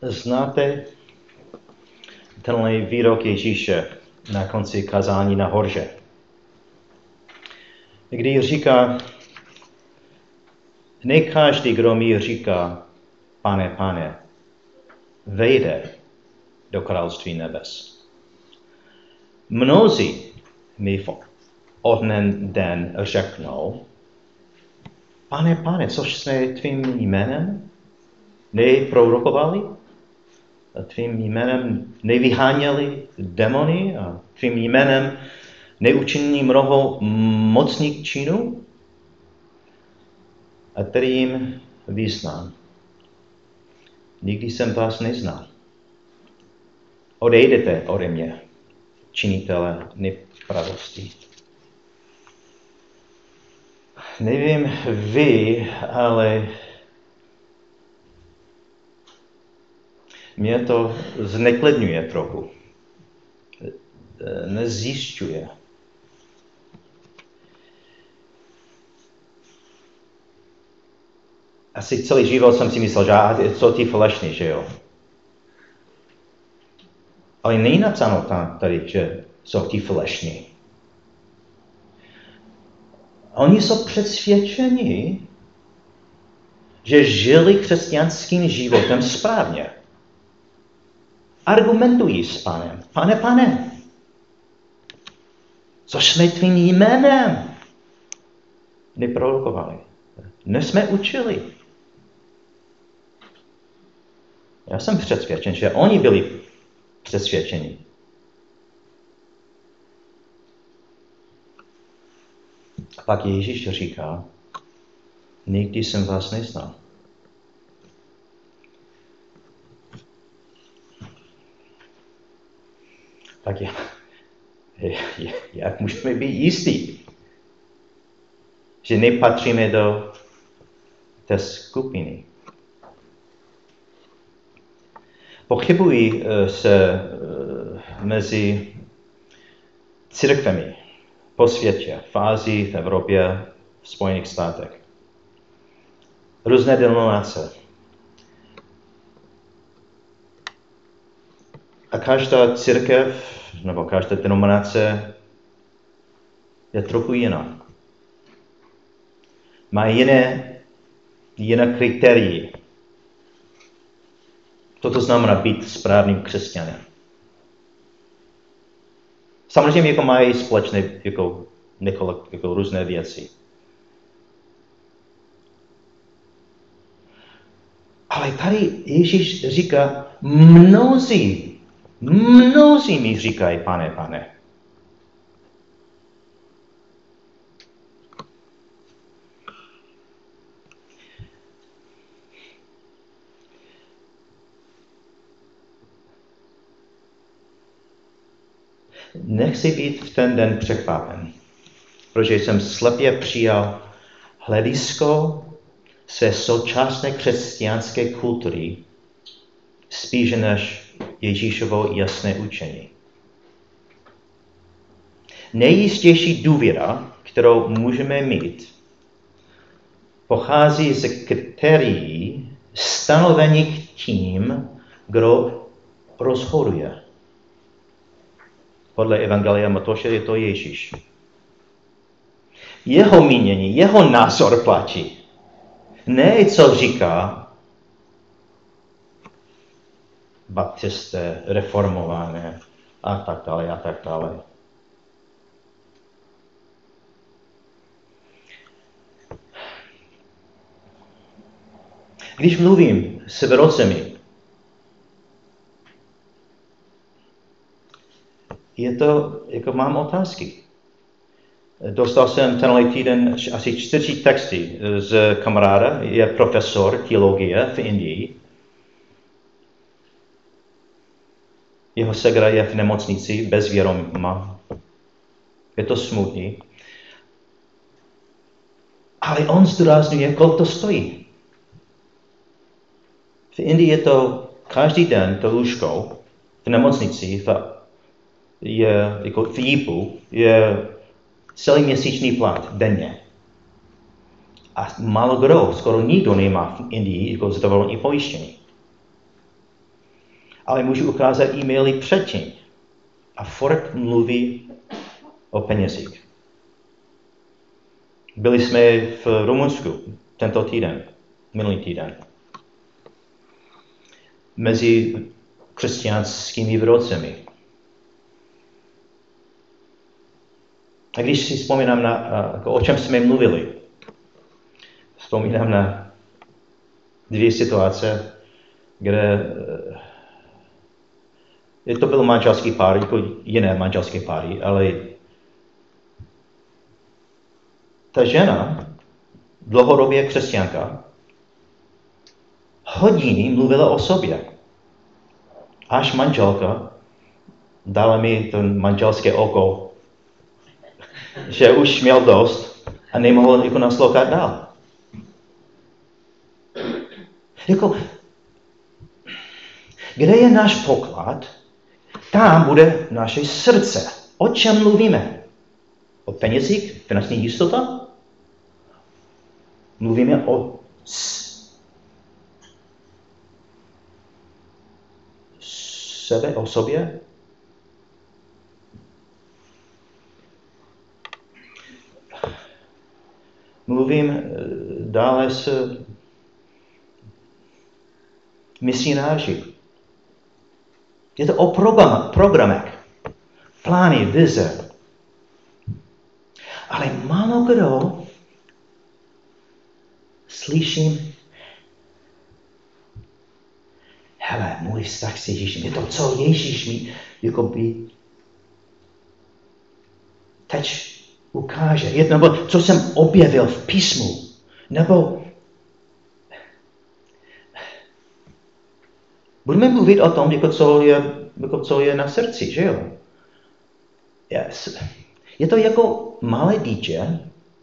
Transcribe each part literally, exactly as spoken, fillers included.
Znáte tenhle výrok Ježíše na konci kázání na hoře, kdy říká, ne každý, kdo mi říká, Pane, Pane, vejde do království nebes. Mnozí mi v onen den řeknou, Pane, Pane, což jsme tvým jménem neprorokovali? A tvým jménem nevyháněli demony? A tvým jménem neučinili mnoho mocných činů? A tedy jim vyznám, nikdy jsem vás neznal. Odejdete ode mě, činitele nepravosti. Nevím vy, ale mě to zneklidňuje trochu. Nezjišťuje. Asi celý život jsem si myslel, že co ty falešní, že jo. Ale není napsáno tam tady, že jsou ti falešní. Oni jsou přesvědčeni, že žili křesťanským životem správně. Argumentují s Panem. Pane, Pane, což jsme tvým jménem neprorokovali. Nesme učili. Já jsem přesvědčen, že oni byli přesvědčeni. A pak Ježíš říká, nikdy jsem vás neznal. Tak já, jak můžeme být jistí, že nepatříme do té skupiny? Pochybují se mezi církvemi po světě, v Asii, v Evropě, v Spojených státech. Různé denominace. A každá církev, nebo každá denominace je trochu jiná. Má jiné, jiné kritérii. Co to znamená být správným křesťanem? Samozřejmě jako mají společné jako, několik, jako různé věci. Ale tady Ježíš říká, mnozí, mnozí mi říkají, Pane, Pane. Nechci být v ten den překvapen, protože jsem slepě přijal hledisko se současné křesťanské kultury spíše než Ježíšovo jasné učení. Nejistější důvěra, kterou můžeme mít, pochází z kritérií stanovených tím, kdo rozhoduje. Podle Evangelia Matouše je to Ježíš. Jeho mínění, jeho názor platí. Ne, co říká baptisté, reformované a tak dále a tak dále. Když mluvím s vědcemi, je to, jako mám otázky. Dostal jsem tenhle týden asi čtyři texty z kamaráda, je profesor teologie v Indii. Jeho segra je v nemocnici bez vědomí. Je to smutný. Ale on zdůrazňuje, kolik to stojí. V Indii je to každý den, to lůžko v nemocnici, v, je, jako v jípu, je celý měsíční plat denně. A málo kdo, skoro nikdo nemá v Indii jako zdravotní pojištění. ale můžu ukázat e-maily předtím. A furt mluví o penězích. Byli jsme v Rumunsku tento týden, minulý týden. Mezi křesťanskými výrobcemi. A když si vzpomínám na, jako o čem jsme mluvili, vzpomínám na dvě situace, kde to byl manželský pár, jako jiné manželské páry, ale ta žena, dlouhodobě křesťanka, hodiny mluvila o sobě. Až manželka dala mi to manželské oko, že už měl dost a nemohl jako naslouchat dál. Jako, kde je náš poklad, tam bude naše srdce. O čem mluvíme? O penězích, finanční jistota? Mluvíme o sebe, o sobě? Mluvím dále s misionáři. Je to o program, programech, plány, vize. Ale málo kdo slyším, hele, můj vztah s Ježíšem, je to, co Ježíš mi jakoby teď ukáže. Je, nebo co jsem objevil v písmu. Nebo budeme mluvit o tom, jako co, je, jako co je na srdci, že jo? Yes. Je to jako malé dítě,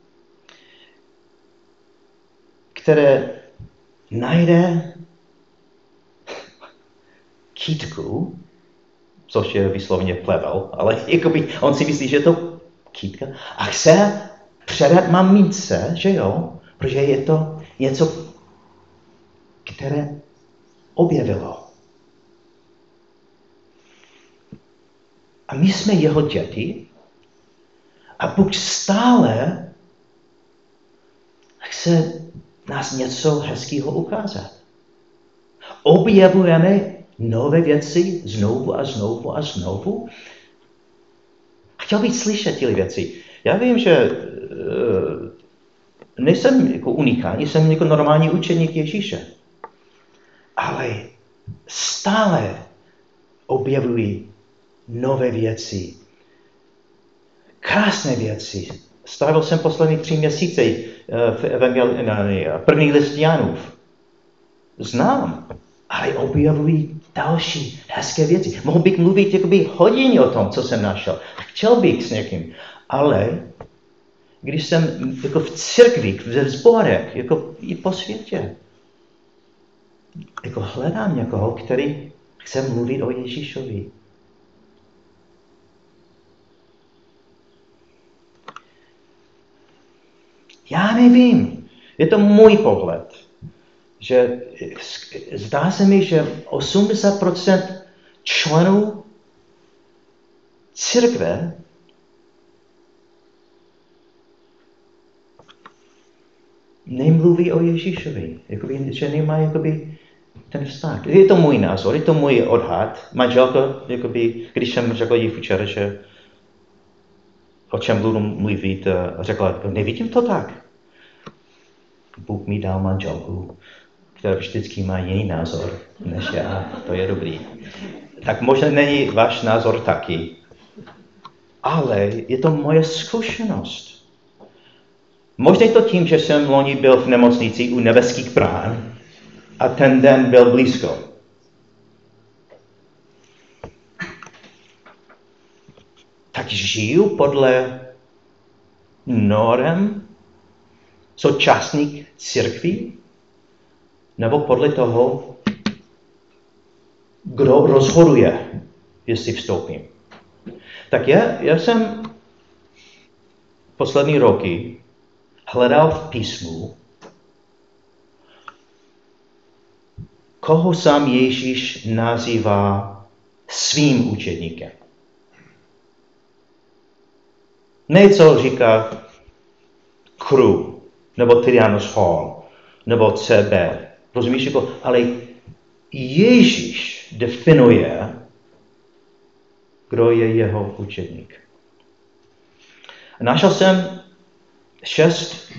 které najde kytku, což je vysloveně plevel, ale jakoby on si myslí, že je to kytka a chce předat mamince, že jo? Protože je to něco, které objevilo. A my jsme jeho děti a Bůh stále chce nás něco hezkého ukázat. Objevujeme nové věci znovu a znovu a znovu. Chtěl bych slyšet tyhle věci. Já vím, že uh, nejsem jako unikální, jsem jako normální učeník Ježíše. Ale stále objevují nové věci. Krásné věci. Strávil jsem poslední tři měsíce v evangeli- na první list Janův. Znám, ale objevují další hezké věci. Mohl bych mluvit jakoby hodiny o tom, co jsem našel. Chtěl bych s někým. Ale když jsem jako v církvi, ve sborech, jako i po světě, jako hledám někoho, který chce mluvit o Ježíšovi. Já nevím. Je to můj pohled. Že zdá se mi, že osmdesát procent členů církve nemluví o Ježíšovi. Jakoby, že nemají jakoby ten vztah. Je to můj názor, je to můj odhad. Manželka, jakoby, když jsem řekl jí včera, že o čem budu mluvit, řekla, nevidím to tak. Bůh mi dal manželku, která vždycky má jiný názor než já. To je dobrý. Tak možná není váš názor taky. Ale je to moje zkušenost. Možná je to tím, že jsem loni byl v nemocnici u nebeských brán a ten den byl blízko. Tak žiju podle norem současných církví? Nebo podle toho, kdo rozhoduje, jestli vstoupím? Tak já, já jsem poslední roky hledal v písmu koho sám Ježíš nazývá svým učedníkem. Ne co říká Crew, nebo Trianus Hall, nebo C B. Rozumíš? Jako, ale Ježíš definuje, kdo je jeho učedník. Našel jsem šest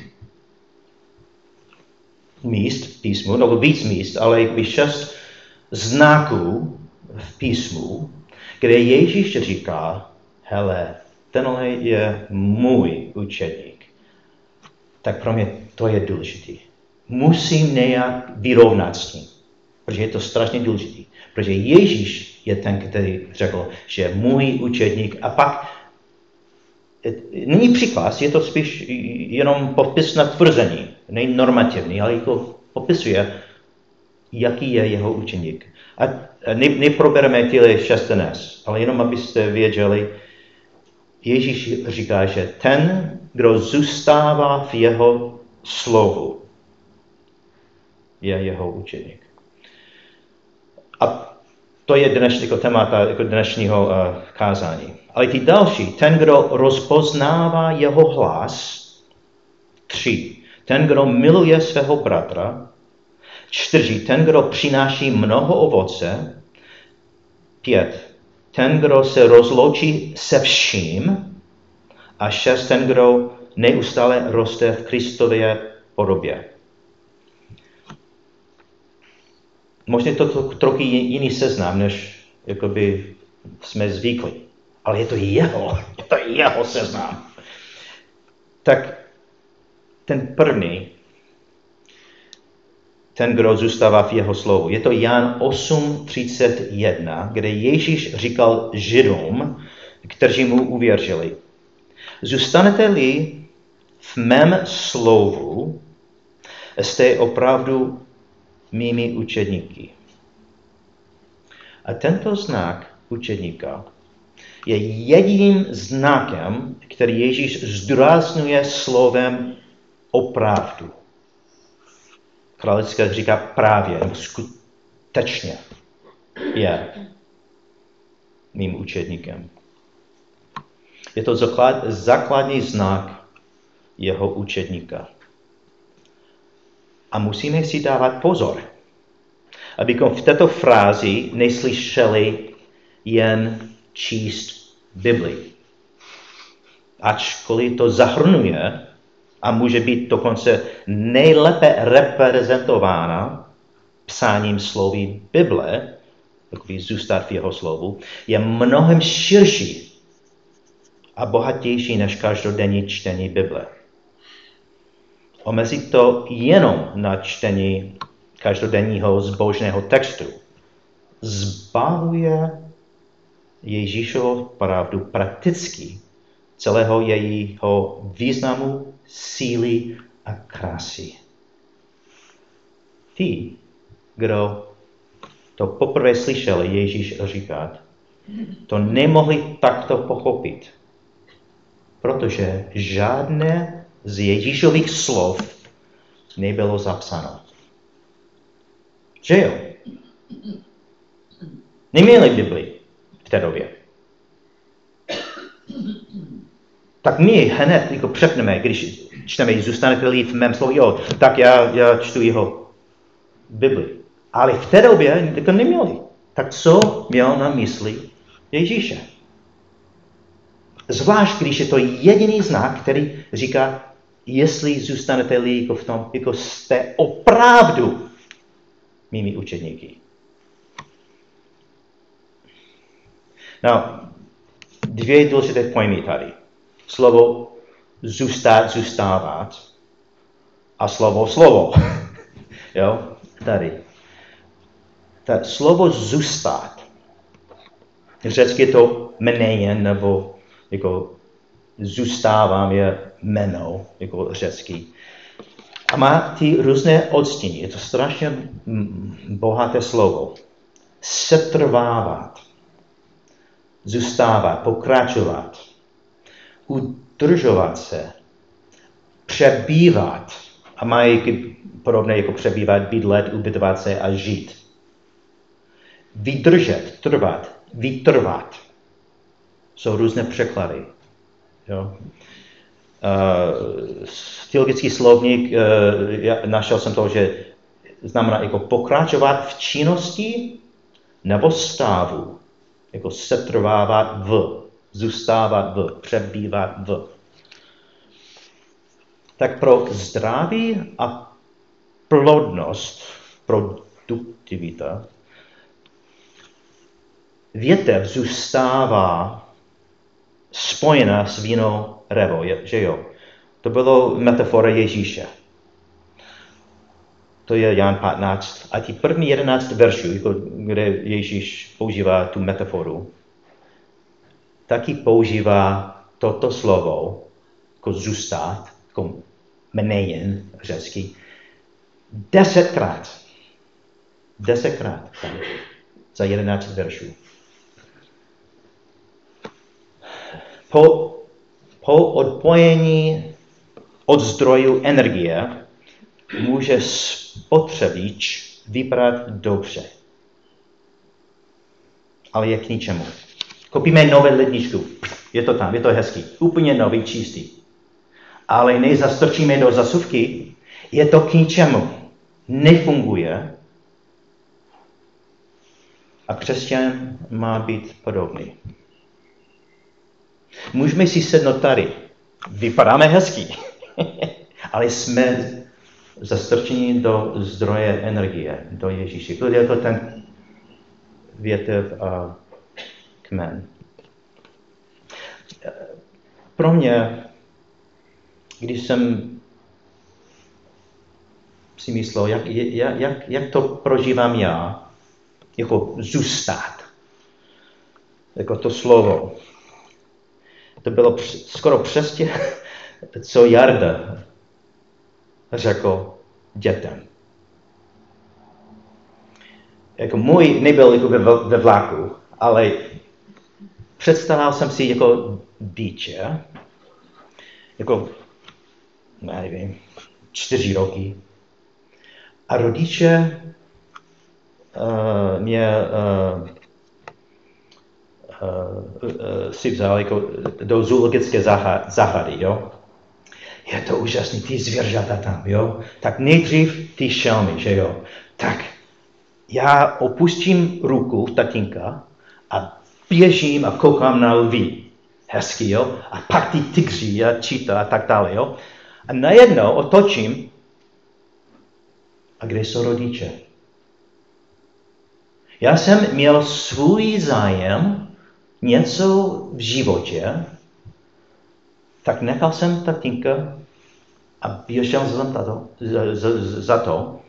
míst v písmu, nebo víc míst, ale jakoby šest znaků v písmu, kde Ježíš říká, hele, tenhle je můj učedník. Tak pro mě to je důležité. Musím nějak vyrovnat s tím, protože je to strašně důležité. Protože Ježíš je ten, který řekl, že je můj učedník a pak není příklad, je to spíš jenom popis na tvrzení, není normativní, ale jako popisuje, jaký je jeho učeník. A ne, neprobereme tyhle šest dnes, ale jenom abyste věděli, Ježíš říká, že ten, kdo zůstává v jeho slovu, je jeho učeník. A to je dnešní jako témata jako dnešního uh, kázání. Ale ty další, ten, kdo rozpoznává jeho hlas, tři. Ten, kdo miluje svého bratra, čtyři. Ten, kdo přináší mnoho ovoce, pět. Ten, kdo se rozloučí se vším, a šest. Ten, kdo neustále roste v Kristově podobě. Možná to, to trochu jiný seznam, než jakoby jsme zvyklí. Ale je to jeho, je to jeho seznam. Tak ten první, ten, kdo zůstává v jeho slovu. Je to Jan osm třicet jedna, kde Ježíš říkal Židům, kteří mu uvěřili. Zůstanete-li v mém slovu, jste opravdu mými učedníky. A tento znak učedníka je jediným znakem, který Ježíš zdůrazňuje slovem opravdu. Kralické říká právě, skutečně je mým učedníkem. Je to základ, základní znak jeho učedníka. A musíme si dávat pozor, abychom v této frázi neslyšeli jen číst Biblii. Ačkoliv to zahrnuje a může být dokonce nejlépe reprezentována psáním slovy Bible, takový zůstat v jeho slovu, je mnohem širší a bohatější než každodenní čtení Bible. Omezit to jenom na čtení každodenního zbožného textu zbavuje Ježíšovu pravdu prakticky celého jejího významu, síly a krásy. Ti, kdo to poprvé slyšeli Ježíš říkat, to nemohli takto pochopit, protože žádné z Ježíšových slov nebylo zapsáno. Že jo? Neměli Bibli v té době. Tak my hned jako přepneme, když čteme, zůstanete-li v mém slovu, jo, tak já, já čtu jeho Bibli. Ale v té době to neměli. Tak co měl na mysli Ježíše? Zvlášť, když je to jediný znak, který říká, jestli zůstanete-li jako v tom, jako jste opravdu mými učedníky. No, dvě důležité pojmy tady. Slovo zůstat, zůstávat a slovo slovo. Jo, tady. Ta slovo zůstat. Řecky je to jmenejen, nebo jako zůstávám je jméno, jako řecký. A má ty různé odstíny. Je to strašně bohaté slovo. Setrvávat. Zůstávat, pokračovat. Udržovat se. Přebývat. A má i podobné jako přebývat, bydlet, ubytovat se a žít. vydržet, trvat, vytrvat. Jsou různé překlady. Jo? Uh, teologický slovník, uh, já našel jsem to, že znamená jako pokračovat v činnosti nebo stavu. Jako setrvávat v, zůstávat v, přebývat v. Tak pro zdraví a plodnost, produktivita, větev zůstává spojená s vinou revo, že jo? To bylo metafora Ježíše. To je Jan patnáct. A ty první jedenáct veršů, kde Ježíš používá tu metaforu, taky používá toto slovo, jako zůstat, jako menejen řecky, desetkrát. Desetkrát za jedenáct veršů. Po, po odpojení od zdrojů energie může spotřebič vypadat dobře. Ale je k ničemu. Koupíme nové ledničku. Je to tam, je to hezký. Úplně nový, čistý. Ale než zastrčíme do zasuvky, je to k ničemu. Nefunguje. A křesťan má být podobný. Můžeme si sednout tady. Vypadáme hezký. Ale jsme zastrčení do zdroje energie, do Ježíše. To je to ten větev a kmen. Pro mě, když jsem si myslel, jak, jak, jak to prožívám já, jako zůstat, jako to slovo, to bylo skoro přesně, co Jarda řekl dětem. Jako můj nebyl jako ve, ve vlaku, ale představil jsem si jako dítě, jako, nevím, čtyři roky. A rodiče uh, mě uh, uh, uh, si vzali jako do zoologické zahrady, jo. Je to úžasný, ty zvěřata tam, jo. Tak nejdřív ty šelmy, že jo. Tak já opustím ruku tatínka a běžím a koukám na lví. Hezký, jo. A pak ty tygři a číta a tak dále, jo. A najednou otočím a kde jsou rodiče? Já jsem měl svůj zájem, něco v životě, tak nechal jsem tatínka a běžel jsem tato, za, za, za to.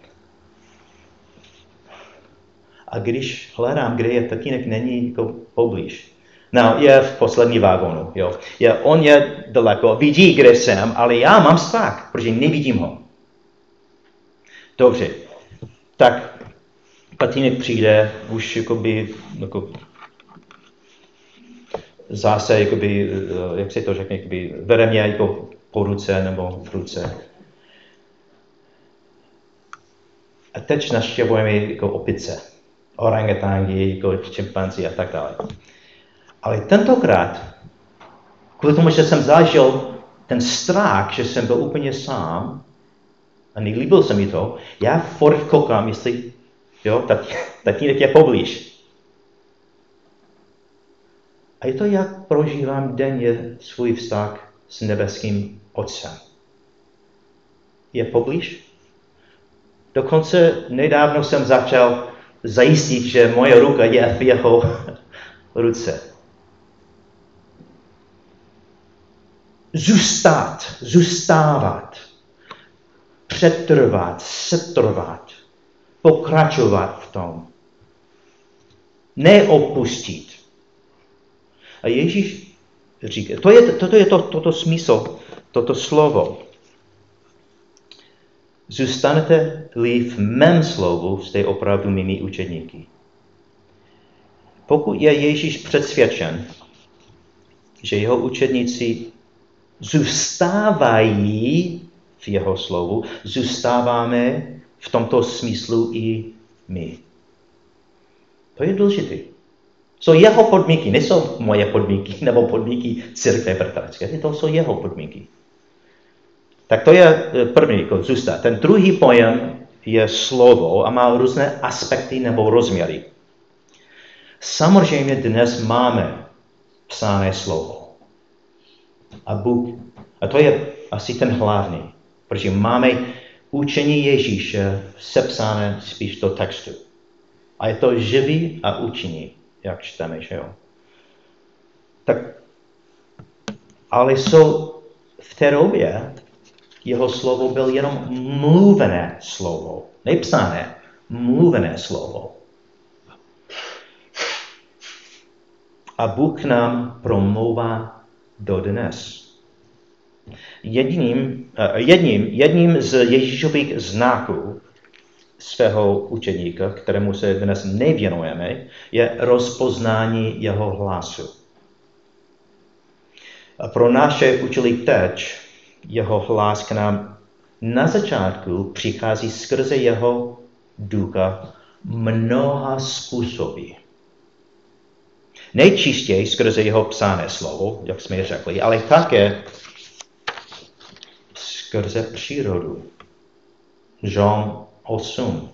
A když hledám, kde je tatínek, není jako poblíž. No, je v poslední vagónu, jo. Je, on je daleko, vidí, kde jsem, ale já mám strach, protože nevidím ho. Dobře, tak tatínek přijde, už jakoby, jako, zase, jakoby, jak se to řekne, jakoby, vede mě jako po ruce nebo v ruce. A teď navštěvujeme jako opice, orangutangy, jako čimpanzi a tak dále. Ale tentokrát, kvůli tomu, že jsem zažil ten strach, že jsem byl úplně sám, a nelíbil se mi to, já furt koukám, jestli, jo, tatínek je poblíž. A je to, jak prožívám denně svůj vztah s nebeským Otcem. Je poblíž? Dokonce nedávno jsem začal zajistit, že moje ruka je v jeho ruce. Zůstat, zůstávat, přetrvat, setrvat, pokračovat v tom. Neopustit. A Ježíš říká, to je, toto je to, toto smysl, toto slovo. Zůstanete-li v mém slovu, jste opravdu mými učedníky. Pokud je Ježíš přesvědčen, že jeho učedníci zůstávají v jeho slovu, zůstáváme v tomto smyslu i my. To je důležité. Jsou jeho podmínky, nejsou moje podmínky nebo podmínky církve bratrské. To jsou jeho podmínky. Tak to je první, jako zůstat. Ten druhý pojem je slovo a má různé aspekty nebo rozměry. Samozřejmě dnes máme psané slovo. A Bůh, a to je asi ten hlavní, protože máme učení Ježíše sepsané spíš do textu. A je to živý a učení, jak čteme, že jo. Tak, ale jsou v té době jeho slovo byl jenom mluvené slovo. Nepsané, mluvené slovo. A Bůh nám promlouvá dodnes. Jedním, jedním, jedním z Ježíšových znaků svého učeníka, kterému se dnes nevěnujeme, je rozpoznání jeho hlasu. A pro naše učili teď, jeho hlas k nám na začátku přichází skrze jeho ducha mnoha způsoby. Nejčistěji skrze jeho psané slovo, jak jsme řekli, ale také skrze přírodu. Žalm osm.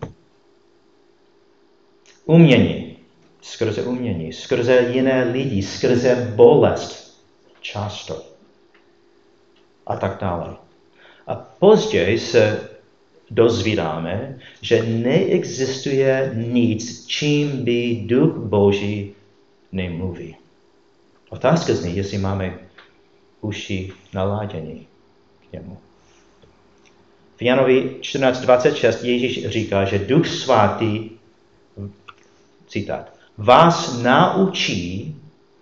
Umění, skrze umění, skrze jiné lidi, skrze bolest, často. A tak dále. A později se dozvídáme, že neexistuje nic, čím by Duch Boží nemluví. Otázka zní, jestli máme uši naladění k němu. V Janovi čtrnáct dvacet šest Ježíš říká, že Duch Svatý, citát, vás naučí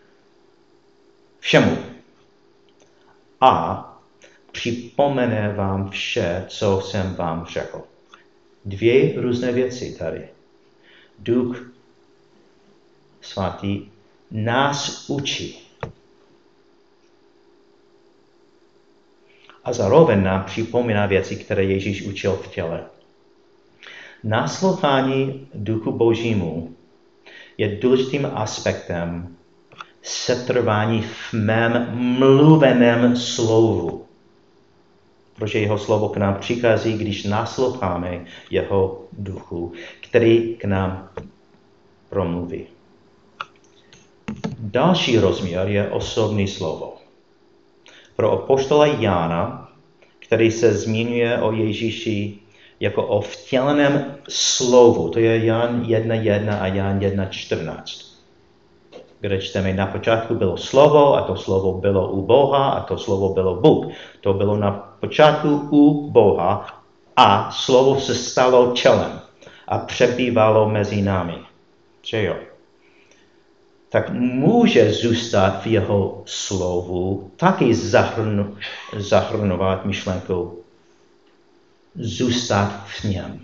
všemu a připomene vám vše, co jsem vám řekl. Dvě různé věci tady. Duch Svatý nás učí. A zároveň nám připomíná věci, které Ježíš učil v těle. Naslouchání Duchu Božímu je důležitým aspektem setrvání v mém mluveném slovu. Protože jeho slovo k nám přichází, když nasloucháme jeho duchu, který k nám promluví. Další rozměr je osobní slovo. Pro apoštola Jana, který se zmiňuje o Ježíši jako o vtěleném slovu, to je Jan jedna jedna a Jan jedna čtrnáct. Kde čteme, na počátku bylo slovo a to slovo bylo u Boha a to slovo bylo Bůh. To bylo na počátku u Boha a slovo se stalo tělem a přebývalo mezi námi. Že jo? Tak může zůstat v jeho slovu, taky zahrnu, zahrnovat myšlenku zůstat v něm.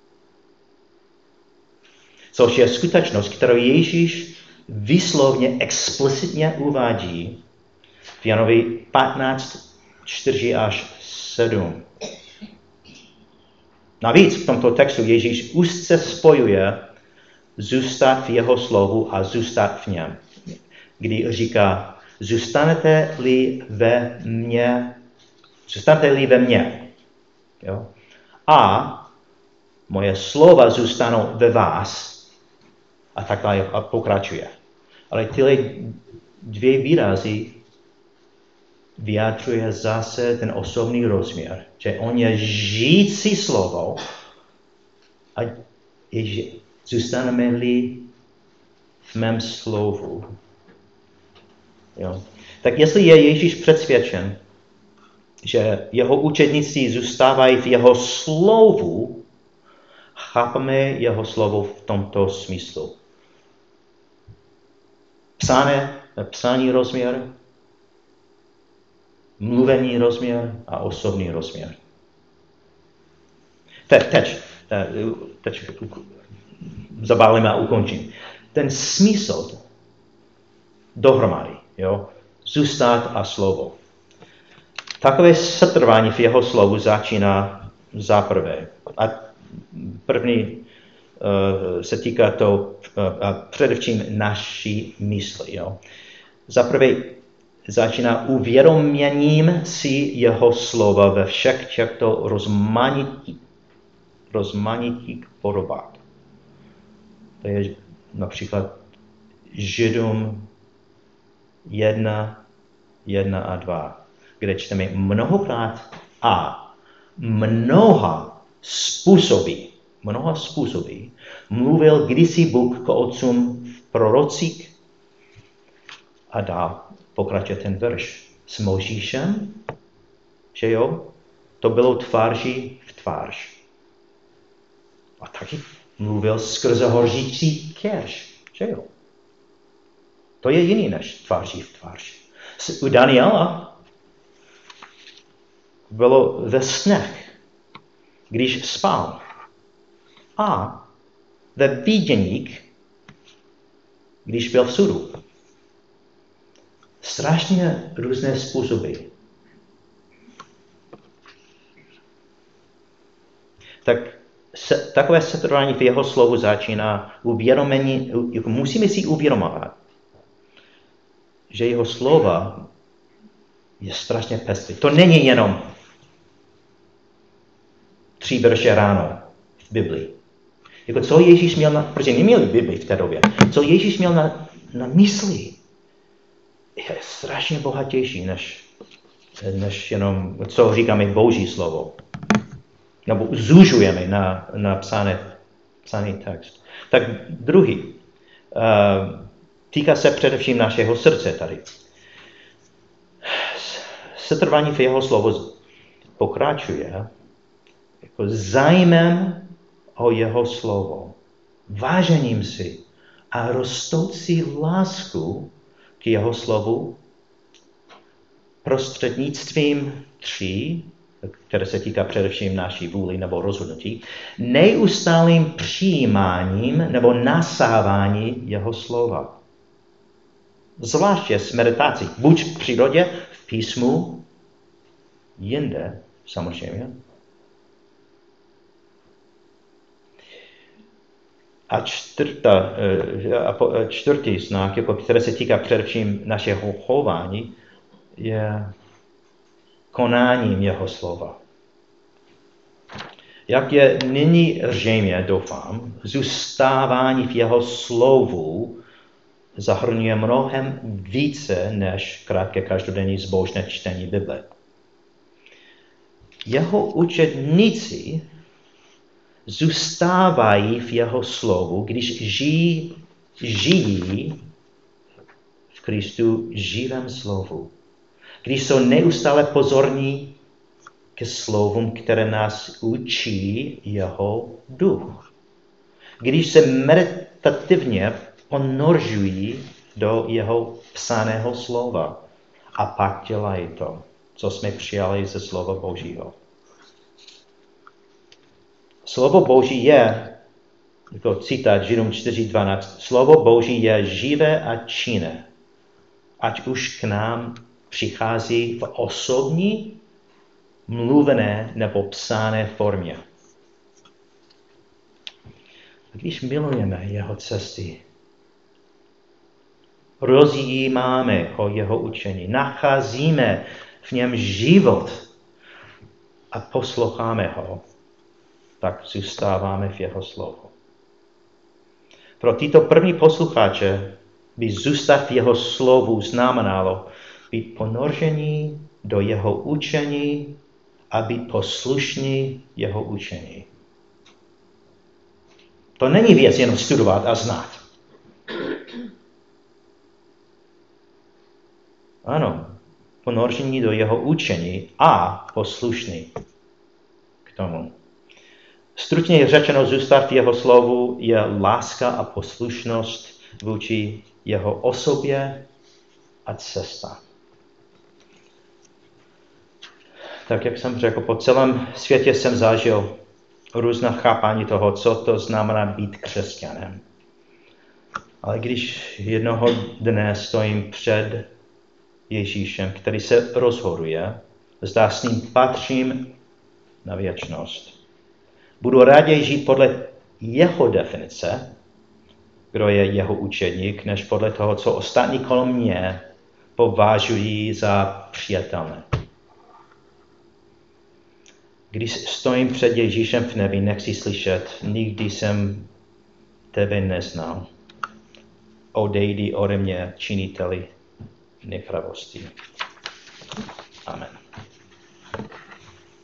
Což je skutečnost, kterou Ježíš výslovně explicitně uvádí v Janovi patnáct čtyři až sedm. Navíc v tomto textu Ježíš úzce spojuje zůstat v jeho slovu a zůstat v něm. Kdy říká, zůstanete-li ve mně, zůstanete-li ve mně. Jo? A moje slova zůstanou ve vás. A tak dále a pokračuje. Ale tyhle dvě výrazy vyjadřuje zase ten osobní rozměr, že on je žijící slovo a je, zůstaneme-li v mém slovu. Jo. Tak jestli je Ježíš přesvědčen, že jeho učedníci zůstávají v jeho slovu, chápeme jeho slovo v tomto smyslu. Psané, psaný rozměr, mluvený rozměr a osobní rozměr. Teď, teď, teď zabálím a ukončím. Ten smysl dohromady, jo, zůstat a slovo. Takové setrvání v jeho slovu začíná zaprvé. A první uh, se týká to a především naší mysli. Jo. Zaprvé začíná uvědoměním si jeho slova ve všech těchto rozmanitých, rozmanitých podobách. To je například Židům jedna, jedna a dva, kde čteme mnohokrát a mnoha způsoby, mnoha způsoby mluvil kdysi Bůh k otcům v prorocích a dál pokračuje ten verš s Mojžíšem, že jo, to bylo tváří v tvář. A taky mluvil skrze hořící keř, že jo. To je jiný než tváří v tvář. U Daniela bylo ve snech, když spal. A ve viděních, když byl v sudu. Strašně různé způsoby. Tak se, takové setrvání v jeho slovu začíná uvědomení, jako musíme si uvědomovat, že jeho slova je strašně pestrý. To není jenom tři verše ráno v Biblii. Jako co Ježíš měl na, protože neměli Biblii v té době, co Ježíš měl na, na mysli, je strašně bohatější, než, než jenom, co říkáme Boží slovo. Nebo zužujeme na, na psaný, psaný text. Tak druhý, uh, týká se především našeho srdce tady. Setrvání v jeho slovu pokračuje jako zájmem o jeho slovo, vážením si a rostoucí lásku k jeho slovu prostřednictvím tří, které se týká především naší vůli nebo rozhodnutí, neustálým přijímáním nebo nasávání jeho slova. Zvláště s meditací, buď v přírodě, v písmu, jinde samozřejmě. A čtvrtá, čtvrtý znak, který se týká především našeho chování, je konáním jeho slova. Jak je nyní zřejmě, doufám, zůstávání v jeho slovu zahrnuje mnohem více než krátké každodenní zbožné čtení Bible. Jeho učedníci zůstávají v jeho slovu, když žijí, žijí v Kristu živém slovu. Když jsou neustále pozorní ke slovům, které nás učí jeho duch. Když se meditativně ponořují do jeho psaného slova a pak dělají to, co jsme přijali ze slova Božího. Slovo Boží je, jako citát Židům čtyři dvanáct, slovo Boží je živé a činné, ať už k nám přichází v osobní, mluvené nebo psané formě. A když milujeme jeho cesty, rozjímáme o jeho učení, nacházíme v něm život a posloucháme ho, tak zůstáváme v jeho slovu. Pro tyto první posluchače by zůstat v jeho slovu znamenalo být ponoření do jeho učení a být poslušní jeho učení. To není věc jenom studovat a znát. Ano, ponoření do jeho učení a poslušný k tomu. Stručně řečeno, zůstat v jeho slovu je láska a poslušnost vůči jeho osobě a cesta. Tak jak jsem řekl, po celém světě jsem zažil různá chápání toho, co to znamená být křesťanem. Ale když jednoho dne stojím před Ježíšem, který se rozhoduje, zda s ním patřím na věčnost, budu raději žít podle jeho definice, kdo je jeho učedník, než podle toho, co ostatní kolem mě považují za přijatelné. Když stojím před Ježíšem v nebi, nechci slyšet, nikdy jsem tebe neznal. Odejdi ode mě, činiteli nepravosti. Amen.